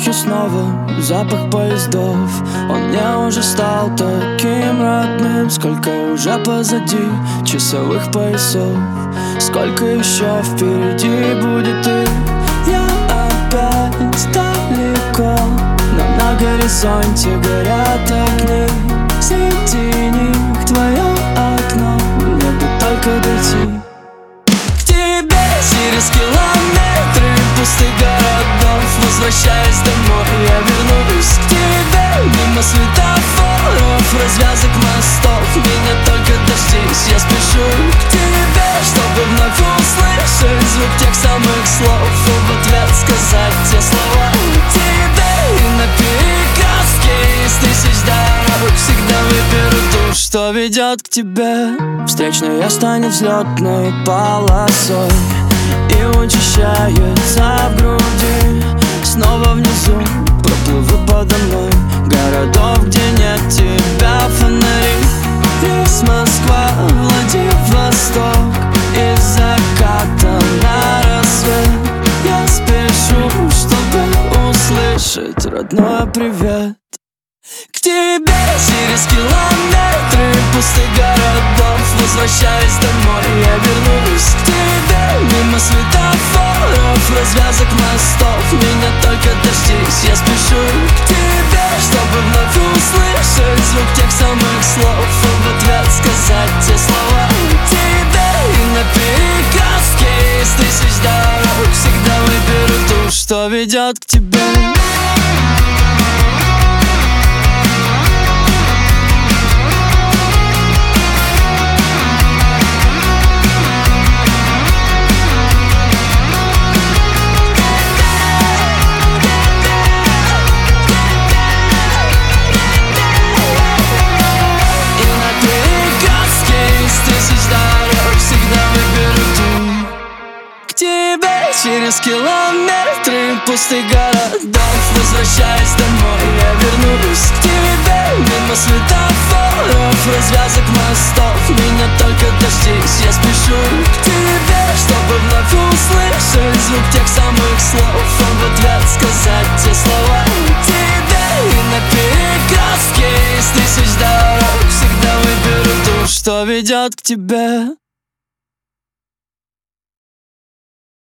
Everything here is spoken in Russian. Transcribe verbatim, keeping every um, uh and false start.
воздухе снова запах поездов. Он мне уже стал таким родным. Сколько уже позади часовых поясов, сколько еще впереди будет их. Я опять далеко, но на горизонте горят огни. Среди них твое окно, мне бы только дойти к тебе. Через километры пустых городов, возвращаясь домой, я вернусь к тебе. Мимо светофоров, развязок мостов, меня только дождись, я спешу к тебе, чтобы вновь услышать звук тех самых слов, и в ответ сказать те слова тебе. И на перекрестке из тысяч дорог всегда выберу ту, что ведет к тебе. Встречная станет взлетной полосой и учащается в груди. Снова внизу проплыву подо мной городов, где нет тебя, фонари. Есть Москва, Владивосток, из заката на рассвет. Я спешу, чтобы услышать родной привет. К тебе через километры пустых городов, возвращаясь домой, я вернусь к тебе. Мимо светофоров, развязок мостов, меня только дождись, я спешу к тебе, чтобы вновь услышать звук тех самых слов, и в ответ сказать те слова тебе. И на перекрестке из тысяч дорог всегда выберу ту, что ведет к тебе. Через километры пустых городов, возвращаясь домой, я вернусь к тебе. Мимо светофоров, развязок мостов, меня только дождись, я спешу к тебе, чтобы вновь услышать звук тех самых слов, и в ответ сказать те слова тебе. И на перекрестке из тысяч дорог всегда выберу ту, что ведет к тебе.